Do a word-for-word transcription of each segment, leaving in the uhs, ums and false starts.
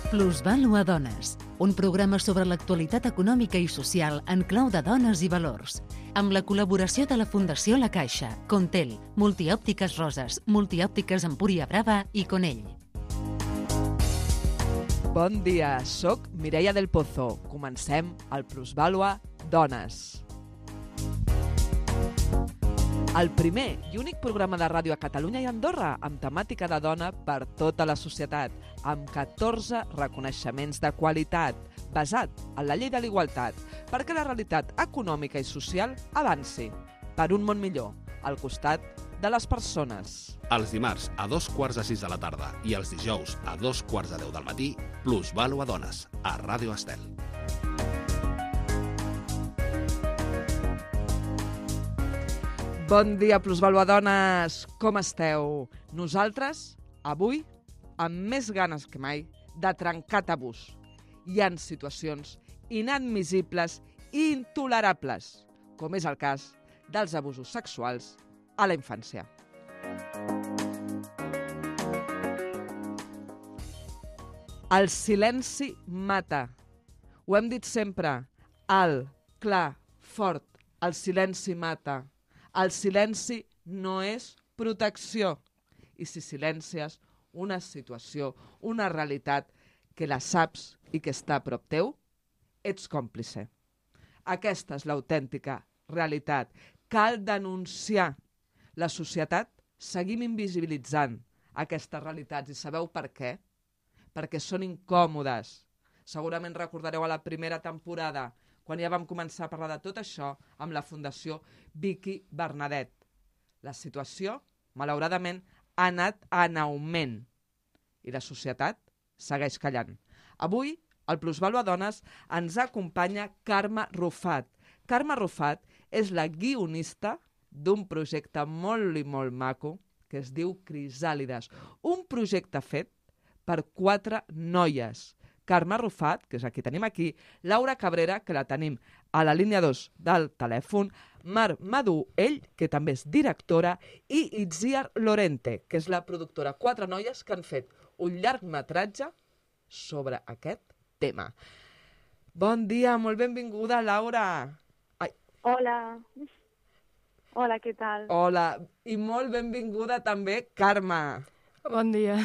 Plusvàlua Dones, un programa sobre l'actualitat econòmica i social en clau de dones i valors, amb la col·laboració de la Fundació La Caixa, Contel, Multiòptiques Roses, Multiòptiques Empúria Brava i Conell. Bon dia, soc Mireia del Pozo. Comencem el Plusvàlua Dones. El primer i únic programa de ràdio a Catalunya i Andorra amb temàtica de dona per tota la societat, amb catorze reconeixements de qualitat, basat en la llei de l'igualtat, perquè la realitat econòmica i social avanci per un món millor, al costat de les persones. Els dimarts a dos quarts de sis de la tarda i els dijous a dos quarts de deu del matí, Plusvàlua Dones, a Ràdio Estel. Bon dia, Plusvàlua Dones! Com esteu? Nosaltres, avui, amb més ganes que mai, de trencar tabús. Hi ha situacions inadmissibles i intolerables, com és el cas dels abusos sexuals a la infància. El silenci mata. Ho hem dit sempre, alt, clar, fort, el silenci mata. El silenci no és protecció. I si silencies una situació, una realitat que la saps i que està a prop teu, ets còmplice. Aquesta és l'autèntica realitat. Cal denunciar. La societat seguim invisibilitzant aquestes realitats. I sabeu per què? Perquè són incòmodes. Segurament recordareu a la primera temporada, quan ja vam començar a parlar de tot això amb la Fundació Vicky Bernadet. La situació, malauradament, ha anat en augment i la societat segueix callant. Avui, al Plusvàlua Dones, ens acompanya Carme Rufat. Carme Rufat és la guionista d'un projecte molt i molt maco que es diu Crisàlides, un projecte fet per quatre noies. Carme Rufat, que és a qui tenim aquí, Laura Cabrera, que la tenim a la línia dos del telèfon, Mar Maduell, que també és directora, i Itziar Lorente, que és la productora. Quatre noies que han fet un llargmetratge sobre aquest tema. Bon dia, molt benvinguda, Laura. Ai. Hola. Hola, què tal? Hola, i molt benvinguda també, Carme. Bon dia.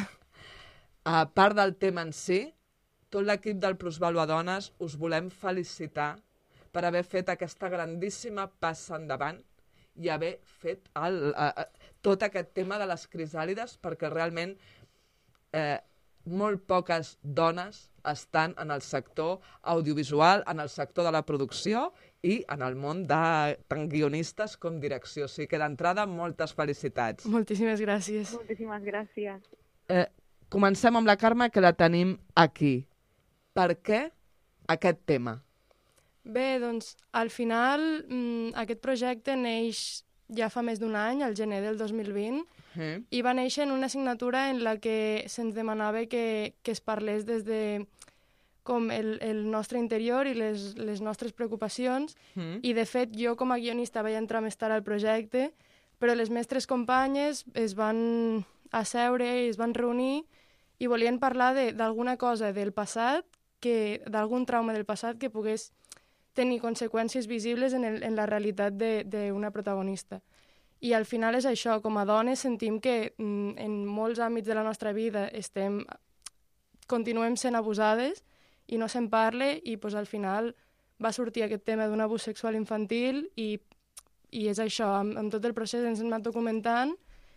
A part del tema en si, tot l'equip del Plusvàlua Dones us volem felicitar per haver fet aquesta grandíssima passa endavant i haver fet el, uh, tot aquest tema de les crisàlides, perquè realment eh, molt poques dones estan en el sector audiovisual, en el sector de la producció i en el món de tant guionistes com direcció. O sigui que d'entrada, moltes felicitats. Moltíssimes gràcies. Moltíssimes gràcies. Eh, comencem amb la Carme, que la tenim aquí. Per què aquest tema? Bé, doncs, al final, mmm, aquest projecte neix ja fa més d'un any, al gener del dos mil vint, eh? I va néixer en una assignatura en la que se'ns demanava que, que es parlés des de com el, el nostre interior i les, les nostres preocupacions, eh? I de fet jo com a guionista vaig entrar més tard al projecte, però les mestres companyes es van asseure i es van reunir i volien parlar d'alguna cosa del passat, d'algun trauma del passat que pogués tenir conseqüències visibles en, el, en la realitat d'una protagonista. I al final és això, com a dones sentim que mm, en molts àmbits de la nostra vida estem, continuem sent abusades i no se'n parla i pues, al final va sortir aquest tema d'un abús sexual infantil i, i és això, amb, amb tot el procés ens hem anat documentant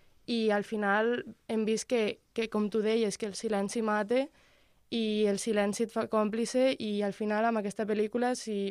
i al final hem vist que, que com tu deies, que el silenci mata i el silenci et fa còmplice i al final amb aquesta pel·lícula si,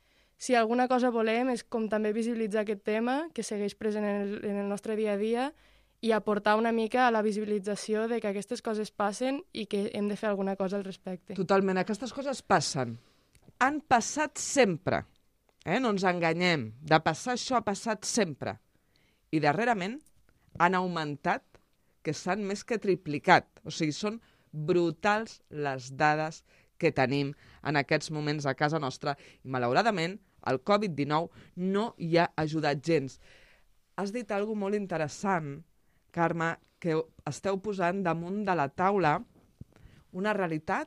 si alguna cosa volem és com també visibilitzar aquest tema que segueix present en el, en el nostre dia a dia i aportar una mica a la visibilització de que aquestes coses passen i que hem de fer alguna cosa al respecte. Totalment, aquestes coses passen. Han passat sempre, eh? No ens enganyem. De passar això ha passat sempre. I darrerament han augmentat, que s'han més que triplicat. O sigui, són brutals les dades que tenim en aquests moments a casa nostra i malauradament el covid dinou no hi ha ajudat gens. Has dit alguna cosa molt interessant, Carme, que esteu posant damunt de la taula una realitat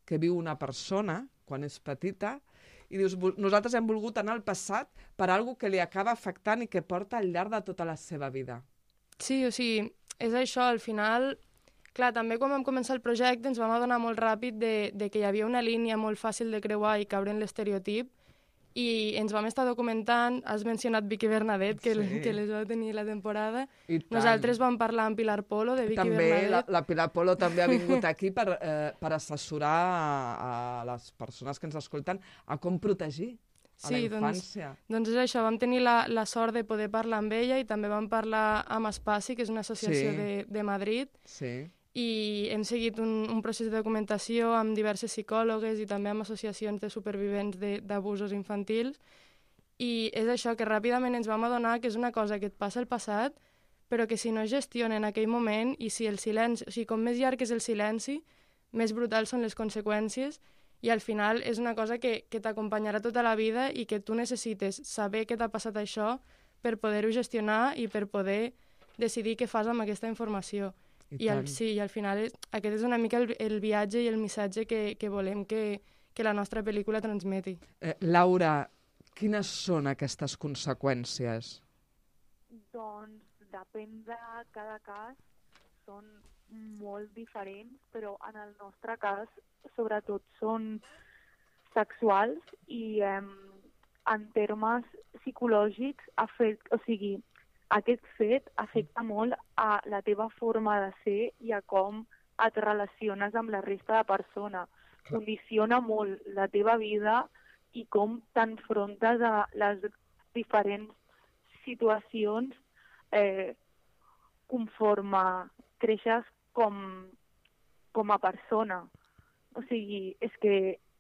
que viu una persona quan és petita i dius, nosaltres hem volgut anar al passat per algo que li acaba afectant i que porta al llarg de tota la seva vida. Sí, o sigui, és això, al final... Clar, també quan vam començar el projecte ens vam adonar molt ràpid de, de que hi havia una línia molt fàcil de creuar i caure en l'estereotip i ens vam estar documentant, has mencionat Vicky Bernadet, que, sí. que les vau tenir la temporada. Nosaltres vam parlar amb Pilar Polo, de Vicky també, Bernadet. La, la Pilar Polo també ha vingut aquí per, eh, per assessorar a, a les persones que ens escolten a com protegir a sí, la infància. Doncs, doncs és això, vam tenir la, la sort de poder parlar amb ella i també vam parlar amb Espaci, que és una associació sí. de, de Madrid. Sí. I hem seguit un, un procés de documentació amb diverses psicòlogues i també amb associacions de supervivents d'abusos infantils. I és això, que ràpidament ens vam adonar que és una cosa que et passa al passat, però que si no es gestiona en aquell moment i si el silenci, o sigui, com més llarg és el silenci, més brutals són les conseqüències i al final és una cosa que, que t'acompanyarà tota la vida i que tu necessites saber que t'ha passat això per poder-ho gestionar i per poder decidir què fas amb aquesta informació. I, I al, sí, i al final és, aquest és una mica el, el viatge i el missatge que, que volem que, que la nostra pel·lícula transmeti. Eh, Laura, quines són aquestes conseqüències? Doncs depèn de cada cas, són molt diferents, però en el nostre cas sobretot són sexuals i eh, en termes psicològics, afect, o sigui, aquest fet afecta molt a la teva forma de ser i a com et relaciones amb la resta de persones. Condiciona molt la teva vida i com t'enfrontes a les diferents situacions eh, conforme creixes com, com a persona. O sigui, és que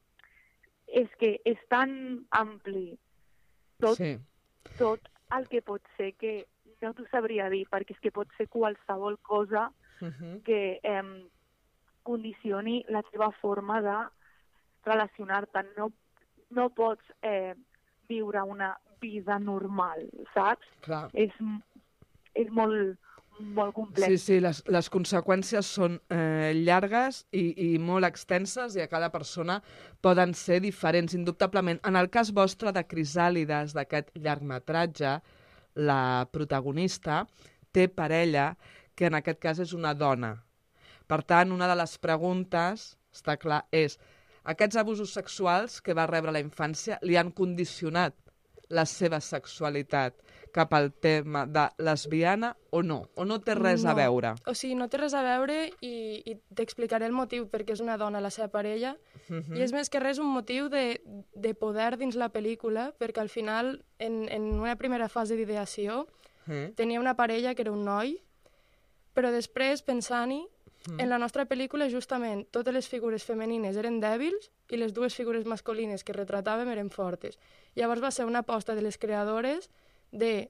és, que és tan ampli tot, sí. tot el que pot ser que no t'ho sabria dir, perquè és que pot ser qualsevol cosa uh-huh. que eh, condicioni la teva forma de relacionar-te. No, no pots eh, viure una vida normal, saps? Clar. És, és molt, molt complex. Sí, sí, les, les conseqüències són eh, llargues i, i molt extenses i a cada persona poden ser diferents, indubtablement. En el cas vostre de Crisàlides, d'aquest llargmetratge, la protagonista té parella, que en aquest cas és una dona. Per tant, una de les preguntes, està clar, és aquests abusos sexuals que va rebre a la infància li han condicionat la seva sexualitat cap al tema de lesbiana o no? O no té res no. a veure? O sigui, no té res a veure i, i t'explicaré el motiu perquè és una dona la seva parella uh-huh. i és més que res un motiu de, de poder dins la pel·lícula perquè al final, en, en una primera fase d'ideació, uh-huh. tenia una parella que era un noi, però després, pensant-hi, uh-huh. en la nostra pel·lícula justament totes les figures femenines eren dèbils i les dues figures masculines que retratàvem eren fortes. Llavors va ser una aposta de les creadores de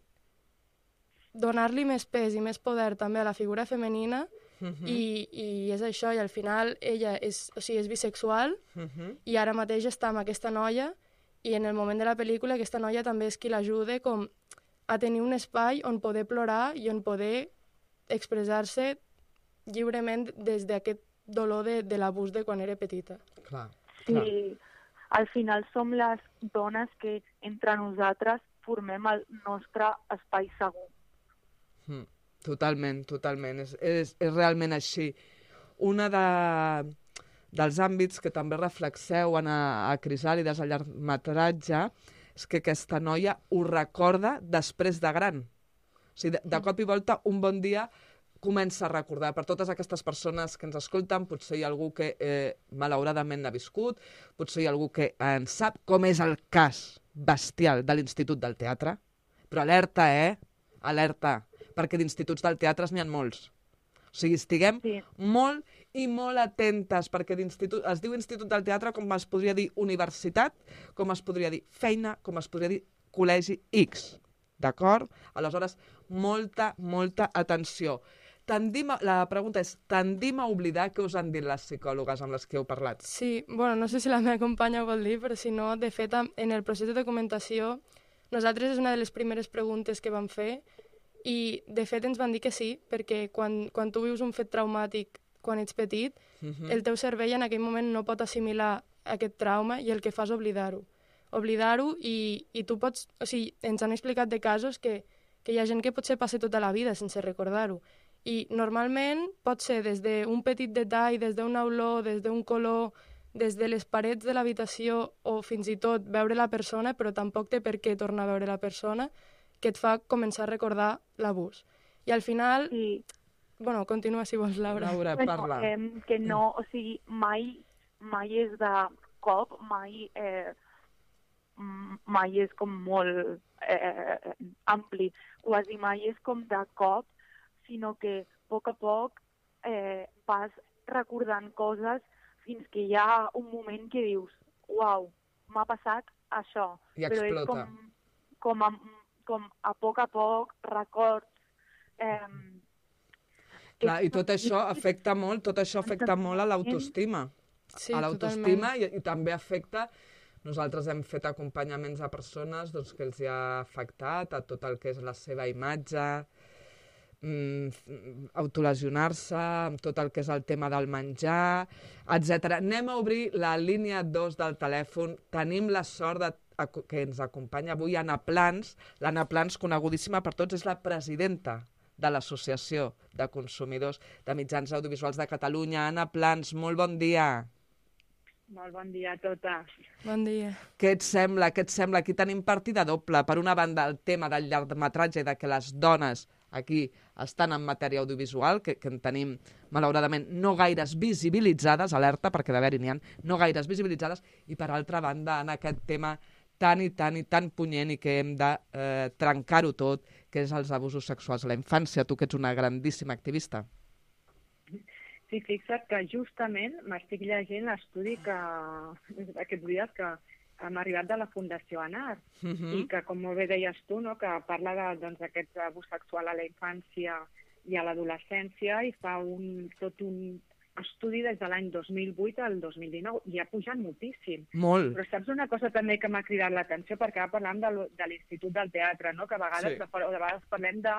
donar-li més pes i més poder també a la figura femenina uh-huh. i, i és això, i al final ella és, o sigui, és bisexual uh-huh. i ara mateix està amb aquesta noia i en el moment de la pel·lícula aquesta noia també és qui l'ajuda com a tenir un espai on poder plorar i on poder expressar-se lliurement des d'aquest dolor de, de l'abús de quan era petita. Clar, sí, clar. Al final som les dones que entre nosaltres formem el nostre espai segur. Mm, totalment, totalment. És, és, és realment així. Una de, dels àmbits que també reflexeu en a, a Crisàlides, al llargmetratge, és que aquesta noia ho recorda després de gran. O sigui, de, de cop i volta, un bon dia comença a recordar. Per totes aquestes persones que ens escolten, potser hi ha algú que eh, malauradament n'ha viscut, potser hi ha algú que en sap com és el cas bestial de l'Institut del Teatre, però alerta, eh? Alerta, perquè d'instituts del teatre n'hi ha molts. O sigui, estiguem sí. molt i molt atentes, perquè es diu Institut del Teatre com es podria dir universitat, com es podria dir feina, com es podria dir col·legi X. D'acord? Aleshores, molta, molta atenció. Tendim a, la pregunta és, tendim a oblidar què us han dit les psicòlogues amb les que heu parlat? Sí, bueno, no sé si la meva companya ho vol dir, però si no, de fet, en el procés de documentació, nosaltres és una de les primeres preguntes que vam fer i, de fet, ens van dir que sí, perquè quan, quan tu vius un fet traumàtic quan ets petit, uh-huh. el teu cervell en aquell moment no pot assimilar aquest trauma i el que fa és oblidar-ho. Oblidar-ho i, i tu pots... O sigui, ens han explicat de casos que, que hi ha gent que potser passa tota la vida sense recordar-ho. I normalment pot ser des d'un petit detall, des d'una olor, des d'un color, des de les parets de l'habitació o fins i tot veure la persona, però tampoc té per què tornar a veure la persona, que et fa començar a recordar l'abús. I al final... Sí. Bueno, continua si vols, Laura. Laura, bueno, parla. Eh, que no, o sigui, mai, mai és de cop, mai, eh, mai és com molt eh, ampli, quasi mai és com de cop, sinó que a poc a poc eh, vas recordant coses fins que hi ha un moment que dius, uau, m'ha passat això. I Però explota. és com, com, a, com a poc a poc, records... Eh, Clar, i tot això afecta molt, tot això afecta molt a l'autoestima. Sí, a l'autoestima i, i també afecta... Nosaltres hem fet acompanyaments a persones doncs, que els hi ha afectat a tot el que és la seva imatge, Mm, autolesionar-se, amb tot el que és el tema del menjar, etcètera. Anem a obrir la línia dos del telèfon. Tenim la sort de, que ens acompanya avui Anna Plans. L'Anna Plans, conegudíssima per tots, és la presidenta de l'Associació de Consumidors de Mitjans Audiovisuals de Catalunya. Anna Plans, molt bon dia. Molt bon dia a totes. Bon dia. Què et sembla? Què et sembla? Aquí tenim partida doble. Per una banda, el tema del llargmetratge i de que les dones aquí estan en matèria audiovisual, que, que en tenim, malauradament, no gaires visibilitzades, alerta, perquè d'haver-hi n'hi ha, no gaires visibilitzades, i per altra banda, en aquest tema tan i tan i tan punyent i que hem de eh, trencar-ho tot, que és els abusos sexuals a la infància. Tu que ets una grandíssima activista. Sí, fixa't que justament m'estic llegint l'estudi que aquests dies que hem arribat de la Fundació ANAR, uh -huh. i que, com molt bé deies tu, no, que parla de, doncs, d'aquest abús sexual a la infància i a l'adolescència i fa un, tot un estudi des de l'any dos mil vuit al dos mil dinou i ha pujat moltíssim. Molt. Però saps una cosa també que m'ha cridat l'atenció, perquè ara parlem de, de l'Institut del Teatre, no? Que a vegades, sí. de, de vegades parlem de...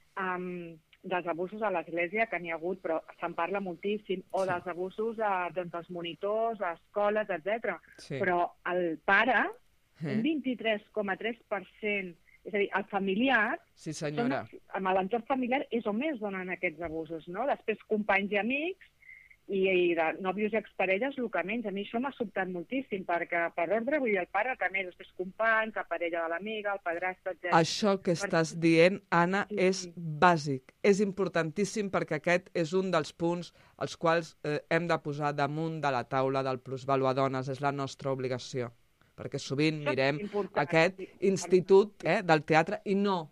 Um, dels abusos a l'església, que n'hi ha hagut, però se'n parla moltíssim, o sí. dels abusos a, doncs, als monitors, a escoles, etcètera. Sí. Però el pare, eh? un vint-i-tres coma tres per cent, és a dir, el familiar, sí, senyora. Són, amb l'entorn familiar és on més donen aquests abusos, no? Després companys i amics, i, i de nòvios i exparelles, el que menys. A mi això m'ha sobtat moltíssim, perquè per ordre, vull dir, el pare també, després companys, la parella de l'amiga, el padrastre, etcètera. Això que estàs dient, Anna, sí. és bàsic, és importantíssim, perquè aquest és un dels punts als quals eh, hem de posar damunt de la taula del plusvàlua dones, és la nostra obligació, perquè sovint mirem aquest institut eh, del teatre i no,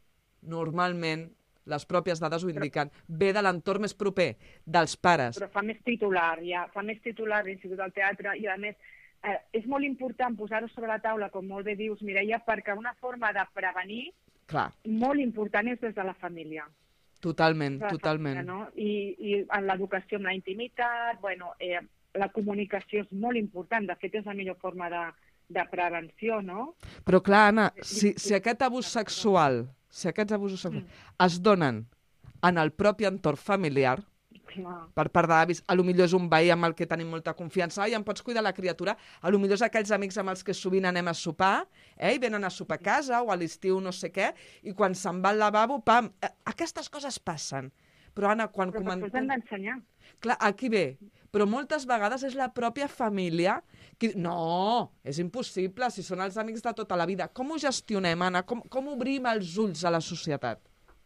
normalment, les pròpies dades ho indiquen, ve de l'entorn més proper, dels pares. Però fa més titular, ja, fa més titular l'Institut del Teatre, i a més eh, és molt important posar-ho sobre la taula, com molt bé dius, Mireia, perquè una forma de prevenir Clar. molt important és des de la família. Totalment, la totalment. Família, no? I, I en l'educació amb la intimitat, bueno, eh, la comunicació és molt important, de fet és la millor forma de, de prevenció, no? Però clar, Anna, si, si aquest abús sexual... si aquests abusos sexuals mm. es donen en el propi entorn familiar, Clar. per part d'avis, a lo millor és un veí amb el que tenim molta confiança, ai, em pots cuidar la criatura, a lo millor és aquells amics amb els que sovint anem a sopar, eh, i venen a sopar a casa o a l'estiu no sé què, i quan se'n va al lavabo, pam, aquestes coses passen. Però, Anna, quan... Però coment... després hem d'ensenyar. Clar, aquí ve. Però moltes vegades és la pròpia família que... No, és impossible, si són els amics de tota la vida. Com ho gestionem, Anna? Com, com obrim els ulls a la societat?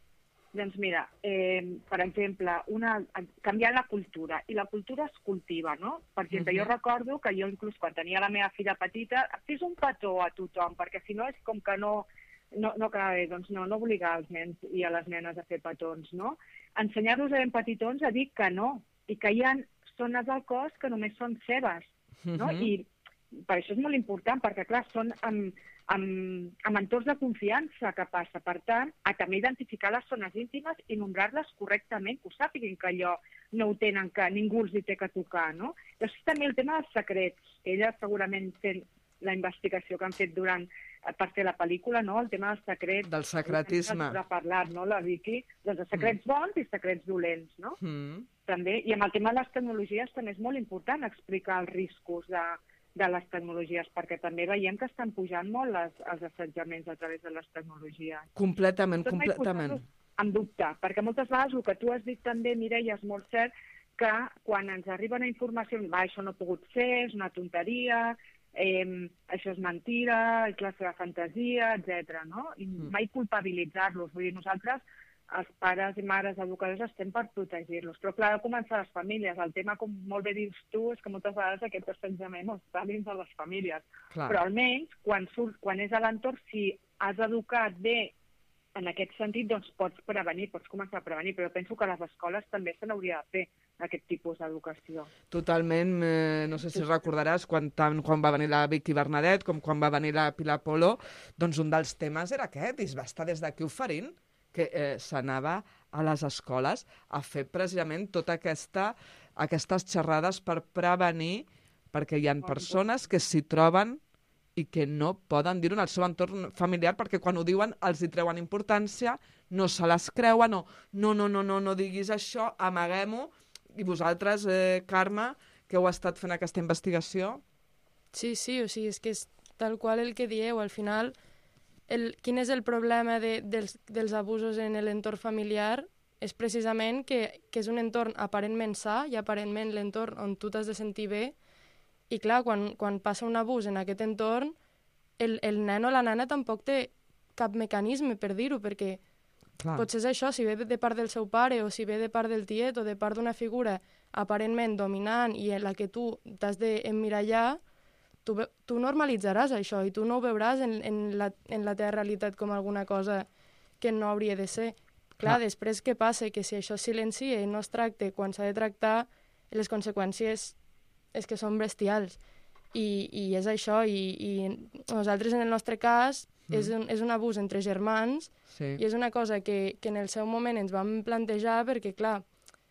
Doncs mira, eh, per exemple, una, canviar la cultura. I la cultura es cultiva, no? Per exemple, uh-huh. jo recordo que jo inclús quan tenia la meva filla petita, fes un petó a tothom, perquè si no és com que no... No, no acaba bé, doncs no, no obligar els nens i a les nenes a fer petons, no? Ensenyar-los a ben petitons a dir que no, i que hi ha zones del cos que només són seves, no? Uh-huh. I per això és molt important, perquè, clar, són amb, amb, amb entorns de confiança que passa. Per tant, a també identificar les zones íntimes i nombrar-les correctament, que ho sàpiguin que allò no ho tenen, que ningú els hi té que tocar, no? Després també el tema dels secrets. Ella segurament fent la investigació que han fet durant per fer la pel·lícula, no? El tema del secret. Del secretisme. De parlar, no, la Vicky? Doncs de secrets mm. bons i secrets dolents, no? Mm. També, i amb el tema de les tecnologies també és molt important explicar els riscos de, de les tecnologies, perquè també veiem que estan pujant molt les, els assetjaments a través de les tecnologies. Completament, Tot completament. En dubte, perquè moltes vegades el que tu has dit també, Mireia, és molt cert, que quan ens arriba una informació, va, això no ha pogut ser, és una tonteria, eh, això és mentira, és la seva fantasia, etcètera. No? I mm. mai culpabilitzar-los. Vull dir, nosaltres, els pares i mares educadors, estem per protegir-los. Però clar, ha de començar les famílies. El tema, com molt bé dius tu, és que moltes vegades aquest assetjament està dins de les famílies. Clar. Però almenys, quan, surt, quan és a l'entorn, si has educat bé en aquest sentit, doncs pots prevenir, pots començar a prevenir, però penso que a les escoles també se n'hauria de fer aquest tipus d'educació. Totalment, eh, no sé si recordaràs, quan, tant quan va venir la Vicky Bernadet com quan va venir la Pilar Polo, doncs un dels temes era aquest, i es va estar des d'aquí oferint, que eh, s'anava a les escoles a fer precisament tota aquesta, aquestes xerrades per prevenir, perquè hi ha persones que s'hi troben i que no poden dir-ho en el seu entorn familiar perquè quan ho diuen els hi treuen importància, no se les creuen, o no, no, no, no, no diguis això, amaguem-ho. I vosaltres, eh, Carme, que heu estat fent aquesta investigació? Sí, sí, o sigui, és que és tal qual el que dieu. Al final, el, quin és el problema de, dels, dels abusos en l'entorn familiar? És precisament que, que és un entorn aparentment sa i aparentment l'entorn on tu t'has de sentir bé. I clar, quan, quan passa un abús en aquest entorn, el, el nen o la nena tampoc té cap mecanisme per dir-ho, perquè clar. Potser és això, si ve de part del seu pare o si ve de part del tiet o de part d'una figura aparentment dominant i en la que tu t'has d'emmirallar, tu, tu normalitzaràs això i tu no ho veuràs en, en, la, en la teva realitat com alguna cosa que no hauria de ser. Clar, clar. Després què passa? Que si això es silencia i no es tracta quan s'ha de tractar, les conseqüències és que són bestials. I, i és això, i, i nosaltres en el nostre cas mm. és, un, és un abús entre germans sí. i és una cosa que, que en el seu moment ens vam plantejar perquè, clar,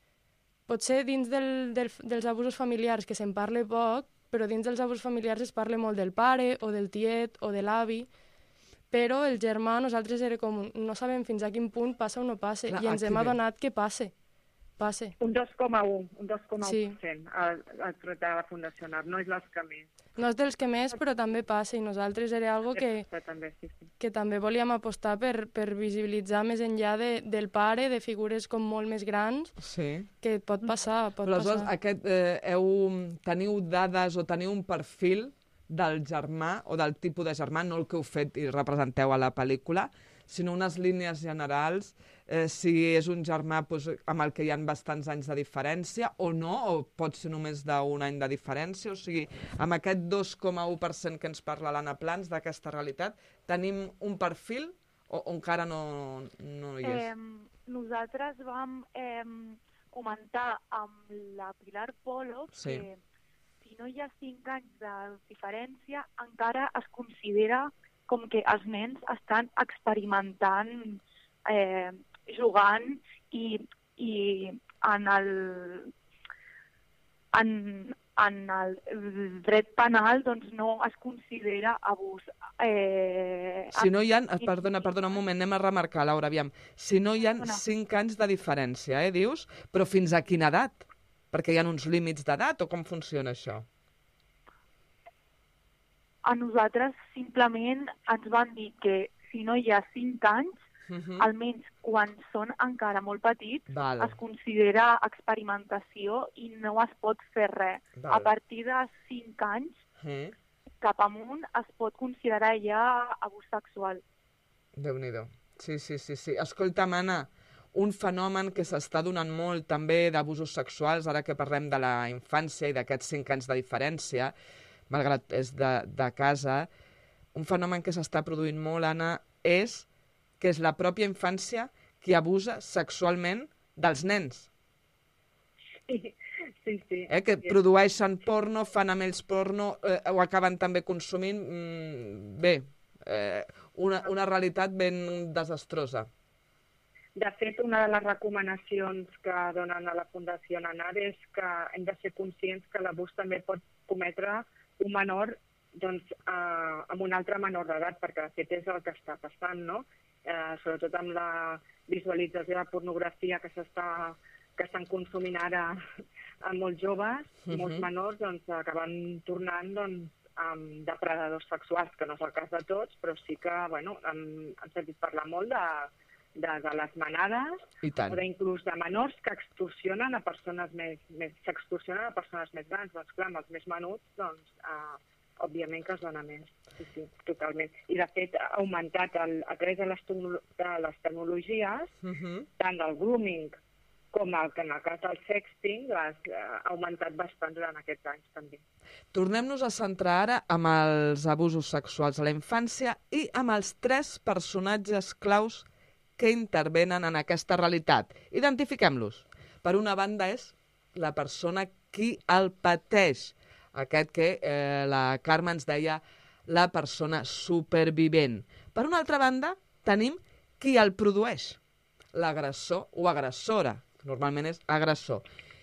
potser dins del, del, dels abusos familiars que se'n parla poc, però dins dels abusos familiars es parla molt del pare o del tiet o de l'avi, però el germà nosaltres era com, no sabem fins a quin punt passa o no passa, clar, i ens hem adonat que passa. Passe. Un dos coma u, un dos coma u per cent sí. al, al tracte de la Fundació N A R, no és dels que més. No és dels que més, però també passa, i nosaltres era algo que, també, sí, sí. que també volíem apostar per, per visibilitzar més enllà de, del pare, de figures com molt més grans, sí. que pot passar, pot però passar. Però aquest, eh, heu, teniu dades o teniu un perfil del germà o del tipus de germà, no el que heu fet i representeu a la pel·lícula, sinó unes línies generals, eh, si és un germà doncs, amb el que hi ha bastants anys de diferència o no, o pot ser només d'un any de diferència. O sigui, amb aquest dos coma u per cent que ens parla l'Anna Plans d'aquesta realitat, tenim un perfil o, o encara no, no hi és? Eh, nosaltres vam eh, comentar amb la Pilar Polo sí. que si no hi ha cinc anys de diferència, encara es considera com que els nens estan experimentant, eh, jugant i, i en, el, en, en el dret penal doncs, no es considera abús. Eh, si no hi ha, perdona, perdona un moment, anem a remarcar, Laura, aviam. Si no hi ha cinc anys de diferència, eh, dius? Però fins a quina edat? Perquè hi ha uns límits d'edat o com funciona això? A nosaltres simplement ens van dir que si no hi ha cinc anys, uh-huh. almenys quan són encara molt petits, vale. Es considera experimentació i no es pot fer res. Vale. A partir de cinc anys, uh-huh. cap amunt, es pot considerar ja abús sexual. Déu-n'hi-do. Sí, sí, sí, sí. Escolta'm, Anna, un fenomen que s'està donant molt també d'abusos sexuals, ara que parlem de la infància i d'aquests cinc anys de diferència, malgrat és de, de casa, un fenomen que s'està produint molt, Anna, és que és la pròpia infància qui abusa sexualment dels nens. Sí, sí. sí. Eh, que sí. Produeixen porno, fan amb ells porno, eh, ho acaben també consumint. Mm, bé, eh, una, una realitat ben desastrosa. De fet, una de les recomanacions que donen a la Fundació N A R és que hem de ser conscients que l'abús també pot cometre un menor doncs, eh, amb un altre menor d'edat, perquè de fet és el que està passant, no? Eh, sobretot amb la visualització de pornografia que s'està que estan consumint ara a molts joves, uh-huh. molts menors, doncs acaben tornant doncs, amb depredadors sexuals, que no és el cas de tots, però sí que, bueno, hem, hem sentit parlar molt de, de, de les manades, o inclús de menors que extorsionen a persones més, més s'extorsionen a persones més grans. Doncs clar, amb els més menuts, doncs, eh, òbviament que es dona més. Sí, sí, totalment. I de fet ha augmentat el, a través de les, de les tecnologies, uh-huh. tant del grooming com el que en el cas del sexting les, eh, ha augmentat bastant durant aquests anys també. Tornem-nos a centrar ara amb els abusos sexuals a la infància i amb els tres personatges claus que intervenen en aquesta realitat. Identifiquem-los. Per una banda és la persona qui el pateix. Aquest que eh, la Carme ens deia la persona supervivent. Per una altra banda tenim qui el produeix. L'agressor o agressora. Normalment és agressor.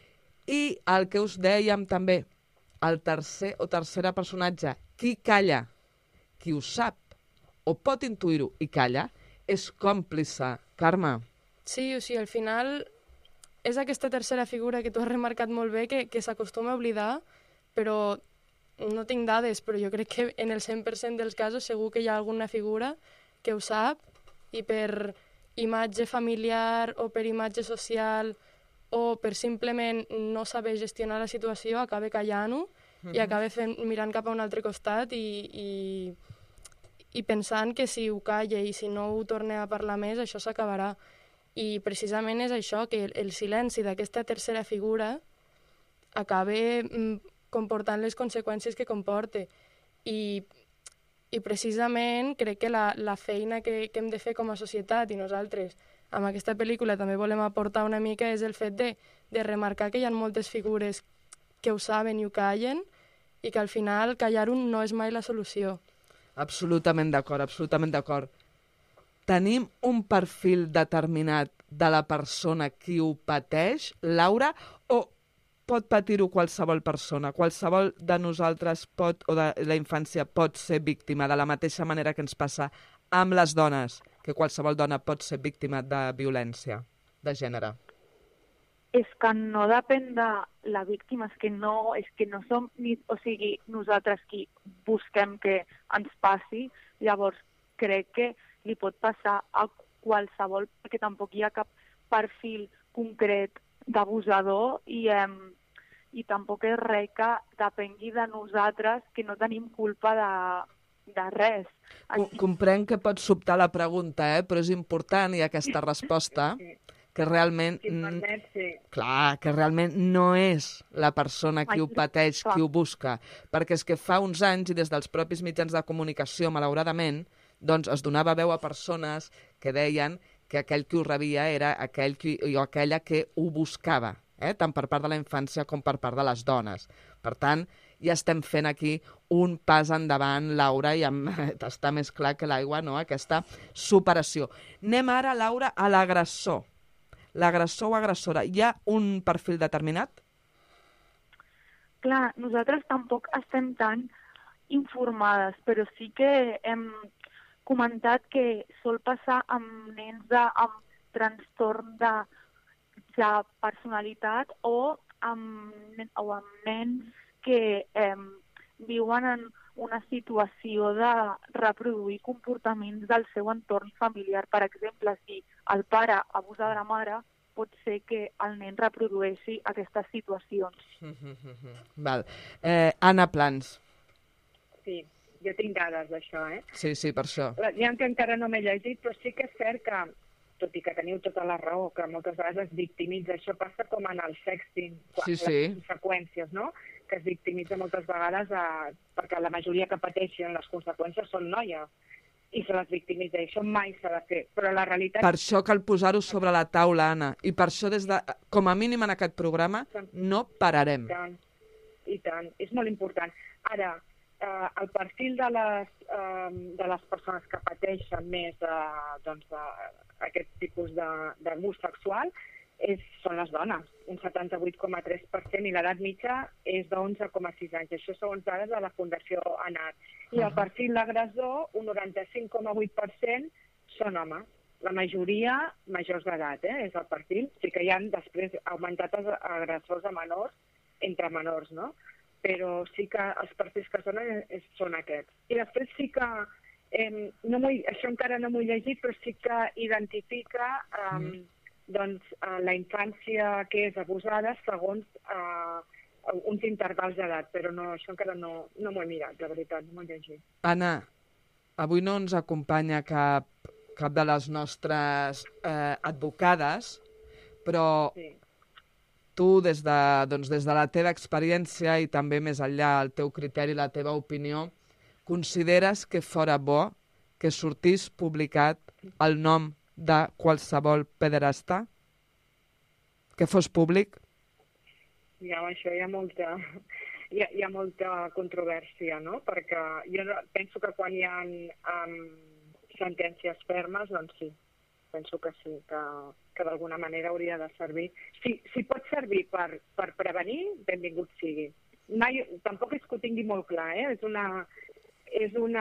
I el que us dèiem també, el tercer o tercera personatge, qui calla, qui ho sap o pot intuir-ho i calla, és còmplice. Carme. Sí, o sigui, al final és aquesta tercera figura que tu has remarcat molt bé, que, que s'acostuma a oblidar, però no tinc dades, però jo crec que en el cent per cent dels casos segur que hi ha alguna figura que ho sap i per imatge familiar o per imatge social o per simplement no saber gestionar la situació acaba callant-ho uh-huh. i acaba fent, mirant cap a un altre costat i, i, i pensant que si ho calla i si no ho torna a parlar més això s'acabarà. I precisament és això, que el, el silenci d'aquesta tercera figura acaba mm, comportant les conseqüències que comporta. I I precisament crec que la, la feina que, que hem de fer com a societat i nosaltres amb aquesta pel·lícula també volem aportar una mica és el fet de, de remarcar que hi ha moltes figures que ho saben i ho callen i que al final callar-ho no és mai la solució. Absolutament d'acord, absolutament d'acord. Tenim un perfil determinat de la persona qui ho pateix, Laura, o pot patir-ho qualsevol persona? Qualsevol de nosaltres pot, o de la infància pot ser víctima, de la mateixa manera que ens passa amb les dones, que qualsevol dona pot ser víctima de violència de gènere? És que no depèn de la víctima, és que no, és que no som ni, o sigui, nosaltres qui busquem que ens passi, llavors crec que li pot passar a qualsevol, perquè tampoc hi ha cap perfil concret d'abusador i, eh, i tampoc és res que depengui de nosaltres, que no tenim culpa de, de res. Com, comprenc que pot sobtar la pregunta, eh? Però és important i aquesta resposta que realment... Si permet, sí. Clar, que realment no és la persona qui ho pateix, qui ho busca. Perquè és que fa uns anys, i des dels propis mitjans de comunicació, malauradament, doncs es donava veu a persones que deien que aquell qui ho rebia era aquell qui, o aquella que ho buscava, eh? Tant per part de la infància com per part de les dones. Per tant, ja estem fent aquí un pas endavant, Laura, i amb, està més clar que l'aigua, no?, aquesta superació. Anem ara, Laura, a l'agressor. L'agressor o agressora. Hi ha un perfil determinat? Clar, nosaltres tampoc estem tan informades, però sí que hem comentat que sol passar amb nens de, amb trastorn de, de personalitat o amb, o amb nens que eh, viuen en una situació de reproduir comportaments del seu entorn familiar. Per exemple, si el pare abusa de la mare, pot ser que el nen reprodueixi aquestes situacions. Val. Eh, Anna Plans. Sí. Jo tinc dades d'això, eh? Sí, sí, per això. Ja que encara no m'he llegit, però sí que és cert que, tot i que teniu tota la raó, que moltes vegades es victimitza, això passa com en el sexting, sí, sí. les conseqüències, no?, que es victimitza moltes vegades a, perquè la majoria que pateixen les conseqüències són noies i se les victimitza, i això mai s'ha de fer, però la realitat... Per això cal posar-ho sobre la taula, Anna, i per això, des de, com a mínim en aquest programa, no pararem. I tant, i tant, és molt important. Ara, eh, el perfil de les, eh, de les persones que pateixen més eh, doncs, eh, aquest tipus d'abús sexual és, són les dones, un setanta-vuit coma tres per cent, i l'edat mitja és d'onze coma sis anys. Això segons dades de la Fundació ANAT. I el perfil d'agressor, un noranta-cinc coma vuit per cent, són homes. La majoria majors d'edat, eh, és el perfil. Sí que hi ha després augmentat els agressors a menors, entre menors, no? Però sí que els perfils que són, és, són aquests. I després sí que, eh, no això encara no m'ho he llegit, però sí que identifica eh, mm. doncs, eh, la infància que és abusada segons eh, uns intervals d'edat, però no, això encara no, no m'ho he mirat, la veritat, no m'ho he llegit. Anna, avui no ens acompanya cap, cap de les nostres eh, advocades, però sí. Tu, des de, doncs, des de la teva experiència i també més enllà el teu criteri, la teva opinió, consideres que fora bo que sortís publicat el nom de qualsevol pederasta? Que fos públic? Ja, això hi ha molta, hi ha, hi ha molta controvèrsia, no? Perquè jo penso que quan hi ha um, sentències fermes, doncs sí, penso que sí, que, que d'alguna manera hauria de servir. Si, si pot servir per, per prevenir, benvingut sigui. Mai, tampoc és que ho tingui molt clar, eh? És una, és una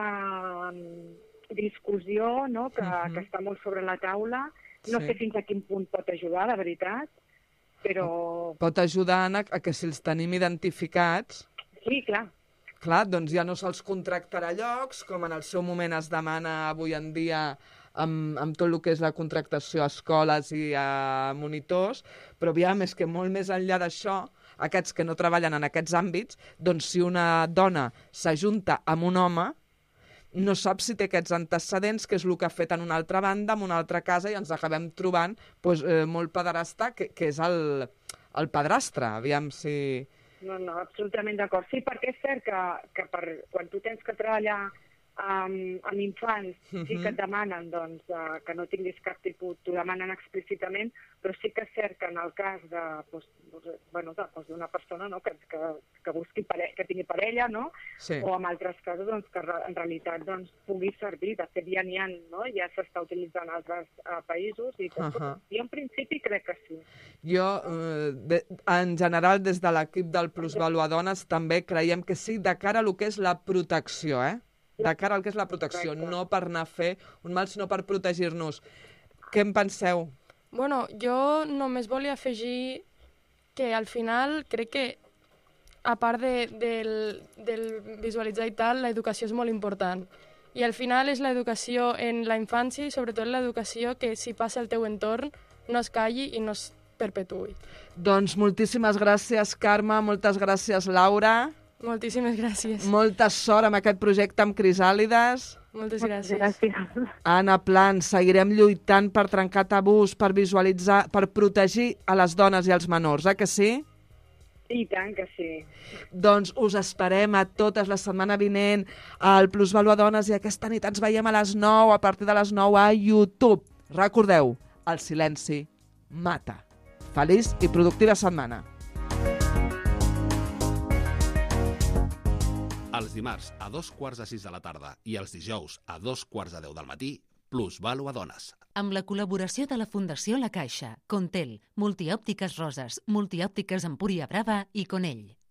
discussió, no? que, uh-huh. que està molt sobre la taula. No sí. sé fins a quin punt pot ajudar, la veritat, però... Pot ajudar, Anna, a que si els tenim identificats... Sí, clar. Clar, doncs ja no se'ls contractarà llocs, com en el seu moment es demana avui en dia amb, amb tot el que és la contractació a escoles i a monitors, però aviam, és que molt més enllà d'això, aquests que no treballen en aquests àmbits, doncs si una dona s'ajunta amb un home, no sap si té aquests antecedents, que és el que ha fet en una altra banda, en una altra casa, i ens acabem trobant doncs, eh, molt pederasta, que, que és el, el padrastre. Aviam si... No, no, absolutament d'acord. Sí, perquè és cert que, que per, quan tu tens que treballar amb, amb infants, uh-huh. sí que et demanen doncs, uh, que no tinguis cap tipus, t'ho demanen explícitament, però sí que és cert que en el cas de, pues, bueno, de, pues, d'una persona no, que, que, que busqui pare, que tingui parella, no? Sí. O en altres casos doncs, que en realitat doncs, pugui servir. De fet, ja n'hi ha, no? Ja s'està utilitzant en altres uh, països i, tot, uh-huh. i en principi crec que sí. Jo, eh, de, en general, des de l'equip del Plusvalua Dones, també creiem que sí, de cara a lo que és la protecció, eh? De cara al que és la protecció, correcte. No per anar a fer un mal, sinó per protegir-nos. Què en penseu? Bueno, jo només volia afegir que al final crec que, a part de, del, del visualitzar i tal, l'educació és molt important. I al final és l'educació en la infància i sobretot l'educació que si passa al teu entorn no es calli i no es perpetuï. Doncs moltíssimes gràcies, Carme, moltes gràcies, Laura. Moltíssimes gràcies. Molta sort amb aquest projecte amb Crisàlides. Moltes gràcies. gràcies. Anna Plans, seguirem lluitant per trencar tabús, per visualitzar, per protegir a les dones i als menors, eh que sí? I tant que sí. Doncs us esperem a totes la setmana vinent al Plusvalua Dones i aquesta nit ens veiem a les nou, a partir de les nou a YouTube. Recordeu, el silenci mata. Feliç i productiva setmana. Els dimarts a dos quarts de sis de la tarda i els dijous a dos quarts de deu del matí, Plusvalua Dones. Amb la col·laboració de la Fundació La Caixa, Contel, Multiòptiques Roses, Multiòptiques Empúria Brava i Conell.